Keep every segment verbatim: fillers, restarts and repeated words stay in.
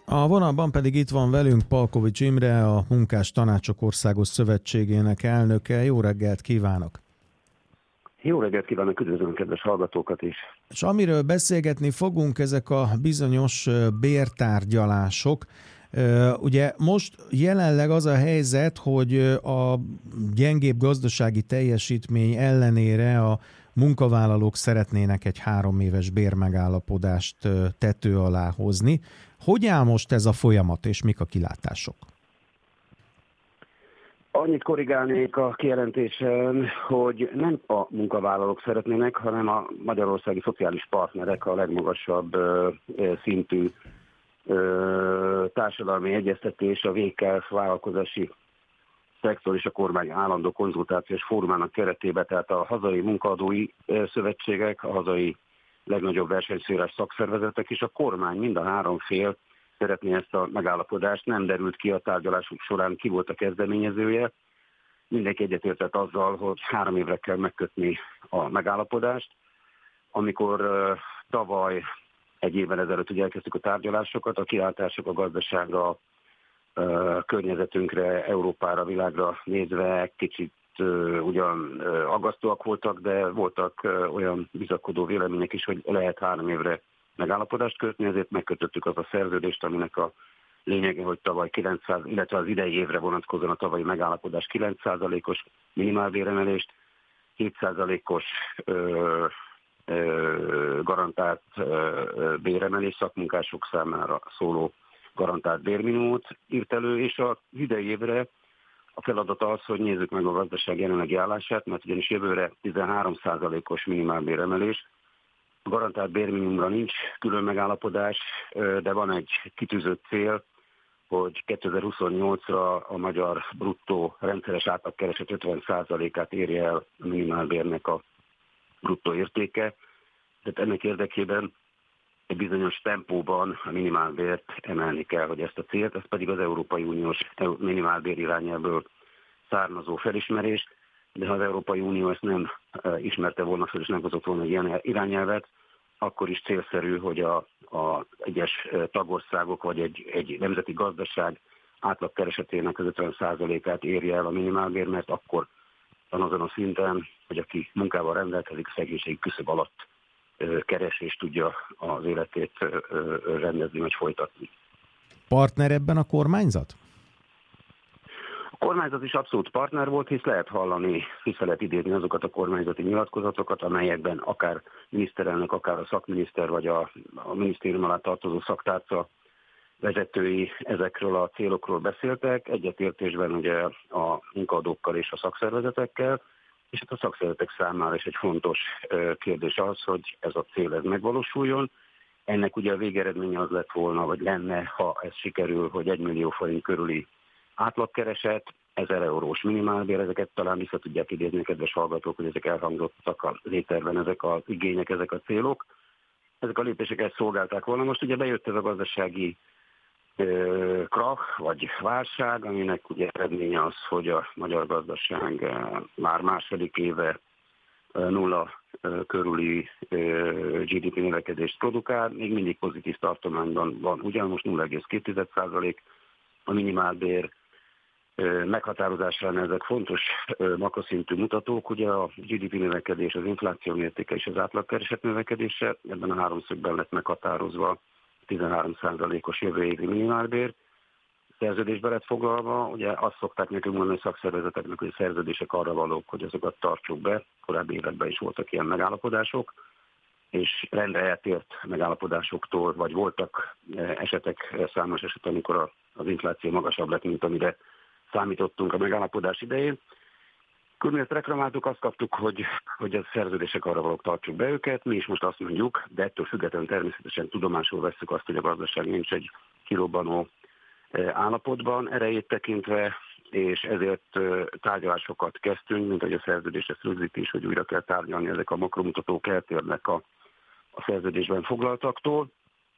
A vonalban pedig itt van velünk Palkovics Imre, a Munkás Tanácsok Országos Szövetségének elnöke. Jó reggelt kívánok! Jó reggelt kívánok, üdvözlöm kedves hallgatókat is! És amiről beszélgetni fogunk, ezek a bizonyos bértárgyalások. Ugye most jelenleg az a helyzet, hogy a gyengébb gazdasági teljesítmény ellenére a munkavállalók szeretnének egy három éves bérmegállapodást tető alá hozni. Hogy áll most ez a folyamat, és mik a kilátások? Annyit korrigálnék a kijelentésen, hogy nem a munkavállalók szeretnének, hanem a magyarországi szociális partnerek, a legmagasabb ö, szintű ö, társadalmi egyeztetés, a vé ká ef vállalkozási szektor és a kormány állandó konzultációs fórumának keretében, tehát a hazai munkaadói szövetségek, a hazai legnagyobb versenyszférás szakszervezetek és a kormány, mind a három fél szeretné ezt a megállapodást. Nem derült ki a tárgyalások során, ki volt a kezdeményezője. Mindenki egyetértett azzal, hogy három évre kell megkötni a megállapodást. Amikor uh, tavaly egy évvel ezelőtt ugye elkezdtük a tárgyalásokat, a kilátások a gazdaságra, uh, környezetünkre, Európára, világra nézve kicsit uh, ugyan uh, aggasztóak voltak, de voltak uh, olyan bizakodó vélemények is, hogy lehet három évre megállapodást kötni, ezért megkötöttük az a szerződést, aminek a lényege, hogy tavaly kilencszáz, illetve az idei évre vonatkozóan a tavalyi megállapodás kilenc százalékos minimálbéremelést, hét százalékos ö, ö, garantált ö, béremelés szakmunkások számára szóló garantált bérminimumot írt elő, és az idei évre a feladat az, hogy nézzük meg a gazdaság jelenlegi állását, mert ugyanis jövőre tizenhárom százalékos minimálbéremelés. A garantált bérminimumra nincs külön megállapodás, de van egy kitűzött cél, hogy kétezer-huszonnyolcra a magyar bruttó rendszeres átlagkereset ötven százalékát érje el a minimálbérnek a bruttó értéke. Tehát ennek érdekében egy bizonyos tempóban a minimálbért emelni kell, hogy ezt a célt, ez pedig az Európai Uniós minimálbér irányából származó felismerés. De ha az Európai Unió ezt nem ismerte volna fel, és nem hozott volna ilyen irányelvet, akkor is célszerű, hogy a, a egyes tagországok vagy egy, egy nemzeti gazdaság átlagkeresetének az ötven százalékát érje el a minimálbér, mert akkor van azon a szinten, hogy aki munkával rendelkezik, szegénységi küszöb alatt keres és tudja az életét rendezni vagy folytatni. Partner ebben a kormányzat? A kormányzat is abszolút partner volt, hisz lehet hallani, hisz lehet idézni azokat a kormányzati nyilatkozatokat, amelyekben akár miniszterelnök, akár a szakminiszter, vagy a, a minisztérium alá tartozó szaktárca vezetői ezekről a célokról beszéltek, egyetértésben ugye a munkaadókkal és a szakszervezetekkel, és hát a szakszervezetek számára is egy fontos kérdés az, hogy ez a cél ez megvalósuljon. Ennek ugye a végeredménye az lett volna, vagy lenne, ha ez sikerül, hogy egy millió forint körüli átlagkereset, ezer eurós minimálbér, ezeket talán vissza tudják idézni, kedves hallgatók, hogy ezek elhangzottak a léterben, ezek az igények, ezek a célok. Ezek a lépéseket szolgálták volna. Most ugye bejött ez a gazdasági ö, krach, vagy válság, aminek ugye eredménye az, hogy a magyar gazdaság ö, már második éve ö, nulla ö, körüli ö, gé dé pé növekedést produkál, még mindig pozitív tartományban van, ugyan most nulla egész két százalék a minimálbér meghatározásra ezek fontos makroszintű mutatók, ugye a gé dé pé növekedés, az infláció mértéke és az átlagkereset növekedése, ebben a háromszögben lett meghatározva tizenhárom százalékos jövő évi minimálbér. Szerződésbe lett foglalva, ugye azt szokták nekünk mondani szakszervezeteknek, hogy a szerződések arra valók, hogy azokat tartsuk be, korábbi években is voltak ilyen megállapodások, és rendre eltért megállapodásoktól, vagy voltak esetek, számos eset, amikor az infláció magasabb lett, mint amire számítottunk a megállapodás idején. Akkor mi ezt reklamáltuk, azt kaptuk, hogy, hogy a szerződések arra valók, tartsuk be őket, mi is most azt mondjuk, de ettől függetlenül természetesen tudomásul vesszük azt, hogy a gazdaság nincs egy kirobbanó állapotban erejét tekintve, és ezért tárgyalásokat kezdtünk, mint hogy a szerződés ezt rögzíti is, hogy újra kell tárgyalni, ezek a makromutatók eltérnek a, a szerződésben foglaltaktól.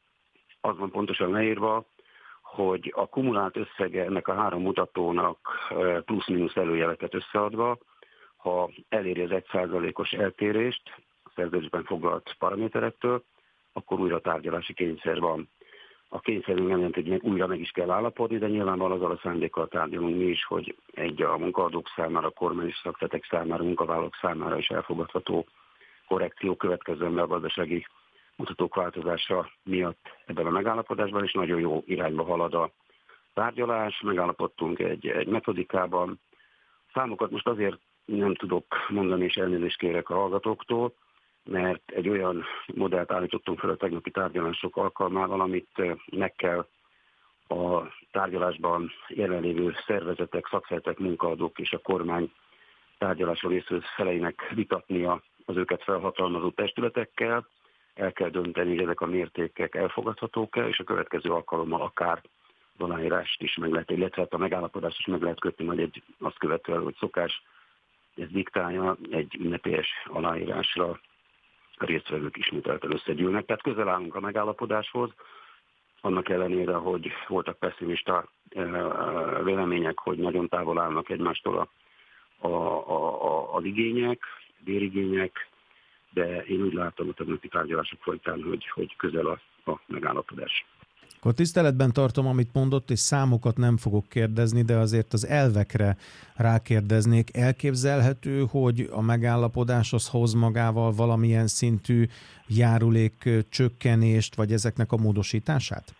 Az van pontosan leírva, hogy a kumulált összege ennek a három mutatónak plusz-minusz előjeleket összeadva, ha eléri az egy százalékos eltérést a szerződésben foglalt paraméterektől, akkor újra tárgyalási kényszer van. A kényszerünk nem jelenti, hogy újra meg is kell állapodni, de nyilvánvalóan azzal a szándékkal tárgyalunk mi is, hogy egy a munkaadók számára, a kormány és szakterületek számára, a munkavállalók számára is elfogadható korrekció következzen be a gazdasági mutatók változása miatt ebben a megállapodásban, és nagyon jó irányba halad a tárgyalás. Megállapodtunk egy, egy metodikában. Számokat most azért nem tudok mondani, és elnézést kérek a hallgatóktól, mert egy olyan modellt állítottunk fel a tegnapi tárgyalások alkalmával, amit meg kell a tárgyalásban jelenlévő szervezetek, szakszervezetek, munkaadók és a kormány tárgyaláson részvevő feleinek vitatnia az őket felhatalmazó testületekkel. El kell dönteni, hogy ezek a mértékek elfogadhatók-e, és a következő alkalommal akár az aláírást is meg lehet, illetve a megállapodást is meg lehet kötni, majd egy, azt követően, hogy szokás, ez diktálja, egy ünnepélyes aláírásra a résztvevők ismételten összegyűlnek. Tehát közel állunk a megállapodáshoz, annak ellenére, hogy voltak pessimista vélemények, hogy nagyon távol állnak egymástól a, a, a, a, az igények, bérigények, de én úgy látom a tegnapi tárgyalások folytán, hogy, hogy közel a, a megállapodás. Akkor tiszteletben tartom, amit mondott, és számokat nem fogok kérdezni, de azért az elvekre rákérdeznék. Elképzelhető, hogy a megállapodás az hoz magával valamilyen szintű járulék csökkenést, vagy ezeknek a módosítását?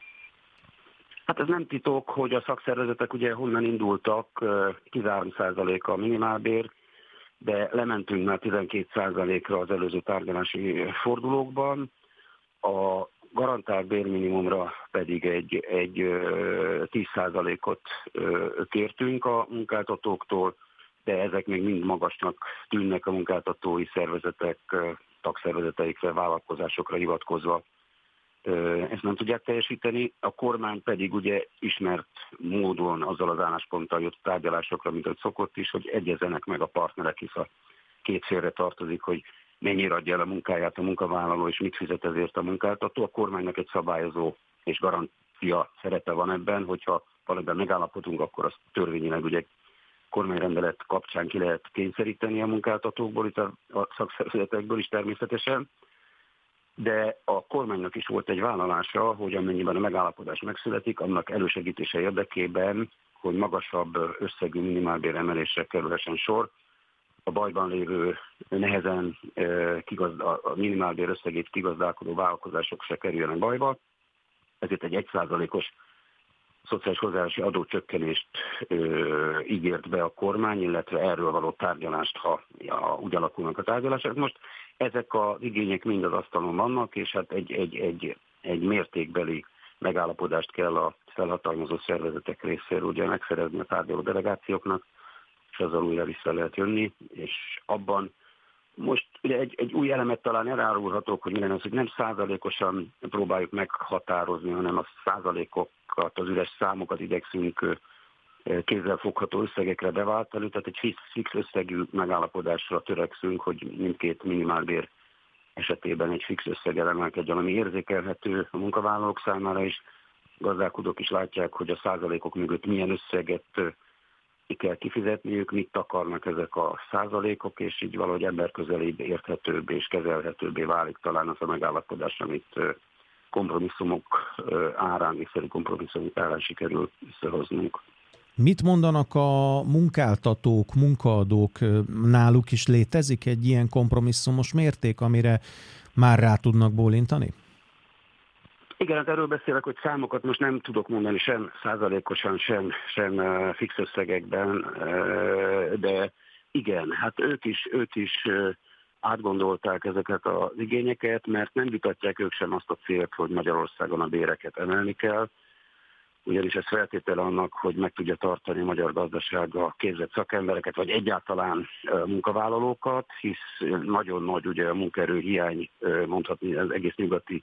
Hát ez nem titok, hogy a szakszervezetek ugye honnan indultak, tizenhárom százalék a minimálbér, de lementünk már tizenkét százalékra az előző tárgyalási fordulókban. A garantált bérminimumra pedig egy, egy tíz százalékot kértünk a munkáltatóktól, de ezek még mind magasnak tűnnek a munkáltatói szervezetek, tagszervezeteikre, vállalkozásokra hivatkozva. Ezt nem tudják teljesíteni, a kormány pedig ugye ismert módon azzal az állásponttal jött tárgyalásokra, mint ahogy szokott is, hogy egyezzenek meg a partnerek, hisz a két félre tartozik, hogy mennyire adja el a munkáját a munkavállaló, és mit fizet ezért a munkáltató. A kormánynak egy szabályozó és garancia szerepe van ebben, hogyha valamiben megállapodunk, akkor azt törvényileg ugye kormányrendelet kapcsán ki lehet kényszeríteni a munkáltatókból, itt a, a szakszervezetekből is természetesen, de a kormánynak is volt egy vállalása, hogy amennyiben a megállapodás megszületik, annak elősegítése érdekében, hogy magasabb összegű minimálbér emelésre kerülhessen sor, a bajban lévő, nehezen kigazda, a minimálbér összegét kigazdálkodó vállalkozások se kerüljenek bajba. Ezért egy egy százalékos szociális hozzájárulási adócsökkenést ö, ígért be a kormány, illetve erről való tárgyalást, ha ja, úgy alakulnak a tárgyalások. Most ezek az igények mind az asztalon vannak, és hát egy, egy, egy, egy mértékbeli megállapodást kell a felhatalmazó szervezetek részéről ugye megszerezni a tárgyaló delegációknak, és azzal újra vissza lehet jönni, és abban most ugye egy, egy új elemet talán elárulhatok, hogy mi lenne az, hogy nem százalékosan próbáljuk meghatározni, hanem a százalékokat, az üres számokat igyekszünk kézzelfogható összegekre beváltani, tehát egy fix, fix összegű megállapodásra törekszünk, hogy mindkét minimálbér esetében egy fix összeggel emelkedjen, ami érzékelhető a munkavállalók számára is. Gazdálkodók is látják, hogy a százalékok mögött milyen összeget ki kell kifizetniük, mit akarnak ezek a százalékok, és így valahogy emberközelébb, érthetőbb és kezelhetőbbé válik talán az a megállapodás, amit kompromisszumok árán, észszerű kompromisszumok árán sikerül összehoznunk. Mit mondanak a munkáltatók, munkaadók? Náluk is létezik egy ilyen kompromisszumos mérték, amire már rá tudnak bólintani? Igen, hát erről beszélek, hogy számokat most nem tudok mondani sem százalékosan, sem, sem fix összegekben, de igen, hát ők is, ők is átgondolták ezeket az igényeket, mert nem vitatják ők sem azt a célt, hogy Magyarországon a béreket emelni kell, ugyanis ez feltétele annak, hogy meg tudja tartani a magyar gazdaság a képzett szakembereket, vagy egyáltalán munkavállalókat, hisz nagyon nagy ugye a munkaerő hiány, mondhatni az egész nyugati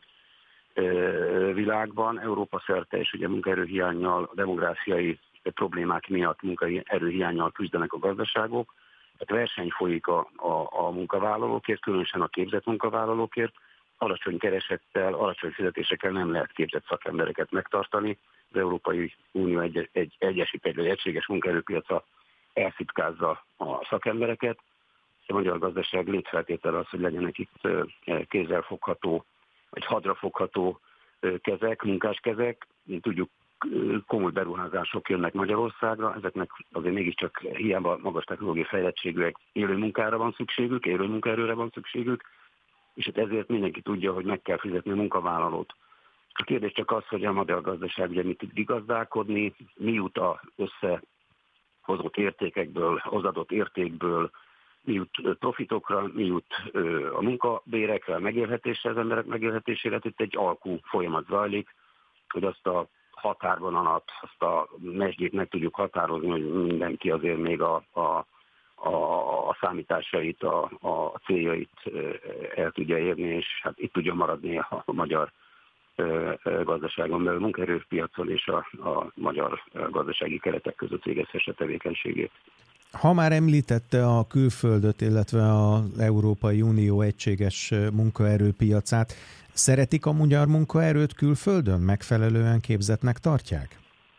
világban, Európa szerte és ugye munkaerőhiánnyal, a demográfiai problémák miatt munkaerőhiánnyal küzdenek a gazdaságok. Tehát verseny folyik a, a, a munkavállalókért, különösen a képzett munkavállalókért. Alacsony keresettel, alacsony fizetésekkel nem lehet képzett szakembereket megtartani. Az Európai Unió egy, egy egyesít egy egységes munkaerőpiaca elszitkázza a szakembereket. A magyar gazdaság létfeltétele az, hogy legyenek itt kézzelfogható vagy hadrafogható kezek, munkáskezek, mint tudjuk, komoly beruházások jönnek Magyarországra, ezeknek azért mégiscsak hiába magas technológiai fejlettségűek, élő munkára van szükségük, élő munkaerőre van szükségük, és hát ezért mindenki tudja, hogy meg kell fizetni a munkavállalót. A kérdés csak az, hogy a magyar gazdaság ugye mit tud igazdálkodni, mi jut a összehozott értékekből, hozadott értékből, mi jut profitokra, mi jut a munkabérekre, a megélhetésre, az emberek megélhetésére. Itt egy alkú folyamat zajlik, hogy azt a határvonalat, azt a mesdjét meg tudjuk határozni, hogy mindenki azért még a, a, a, a számításait, a, a céljait el tudja érni, és hát itt tudja maradni a magyar gazdaságon belül, munkaerőpiacon és a, a magyar gazdasági keretek között végezhesse tevékenységét. Ha már említette a külföldöt, illetve az Európai Unió egységes munkaerőpiacát, szeretik a magyar munkaerőt külföldön? Megfelelően képzettnek tartják?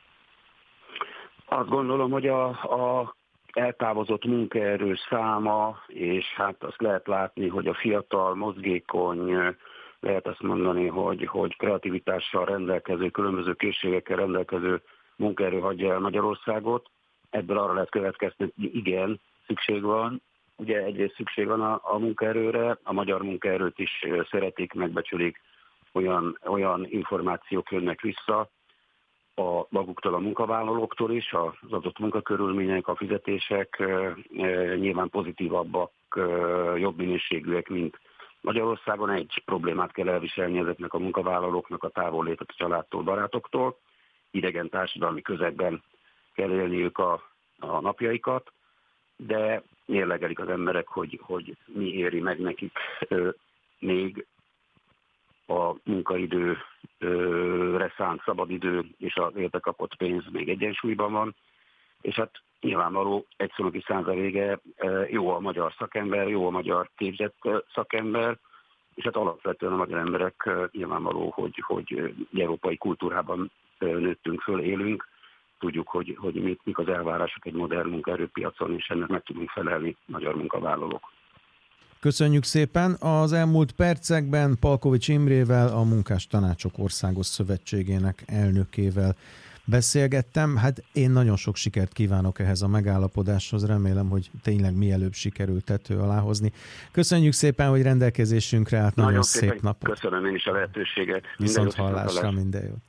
Azt gondolom, hogy a, a eltávozott munkaerő száma, és hát azt lehet látni, hogy a fiatal, mozgékony, lehet azt mondani, hogy, hogy kreativitással rendelkező, különböző készségekkel rendelkező munkaerő hagyja el Magyarországot. Ebből arra lehet következtetni, hogy igen, szükség van. Ugye egyrészt szükség van a, a munkaerőre, a magyar munkaerőt is szeretik, megbecsülik, olyan, olyan információk jönnek vissza a maguktól, a munkavállalóktól is, az adott munkakörülmények, a fizetések nyilván pozitívabbak, jobb minőségűek, mint Magyarországon. Egy problémát kell elviselni ezeknek a munkavállalóknak, a távollétet a családtól, barátoktól, idegen társadalmi közegben kell élniük a, a napjaikat, de mérlegelik az emberek, hogy, hogy mi éri meg nekik ö, még a munkaidőre szánt szabadidő és az érte kapott pénz még egyensúlyban van, és hát nyilvánvaló egyszoroki százaléke jó a magyar szakember, jó a magyar képzett szakember, és hát alapvetően a magyar emberek nyilvánvaló, hogy, hogy európai kultúrában nőttünk föl, élünk, tudjuk, hogy, hogy mik, mik az elvárások egy modern munkaerőpiacon, és ennek meg tudunk felelni magyar munkavállalók. Köszönjük szépen! Az elmúlt percekben Palkovics Imrével, a Munkás Tanácsok Országos Szövetségének elnökével beszélgettem. Hát én nagyon sok sikert kívánok ehhez a megállapodáshoz, remélem, hogy tényleg mielőbb sikerül tető alá hozni. Köszönjük szépen, hogy rendelkezésünkre állt, nagyon, nagyon szép napot! Köszönöm én is a lehetőséget. Viszont hallásra, minden jót!